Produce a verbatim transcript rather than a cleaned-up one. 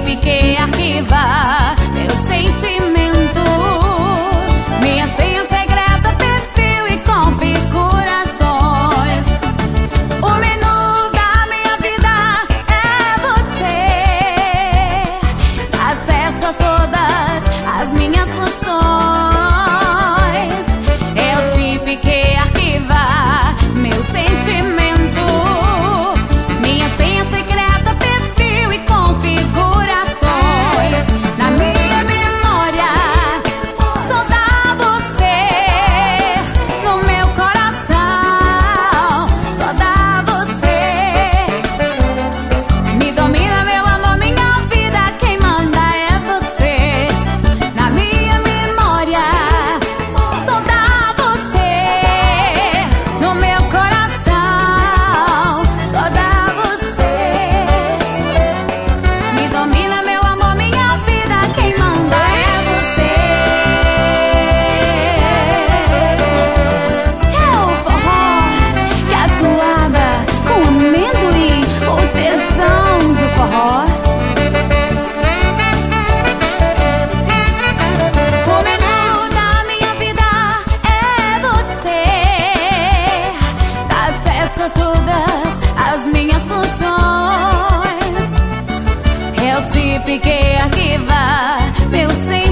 chip que arquiva meu sentimento, minha senha secreta, perfil e configurações. O menu da minha vida é você, acesso a todas as minhas funções. É o chip que arquiva meu sentimento, minha senha secreta, perfil e configurações. Na minha memória só dá você, no meu coração só dá você. Me domina, meu amor, minha vida, quem manda é você. Na minha memória só dá você, no meu coração só dá você. Me domina, meu amor, minha vida, quem manda é você. É o forró, catuaba com amendoim, o tesão do forró. O menu da minha vida é você, dá acesso a todas as minhas funções. É o chip que arquiva meu sentimento,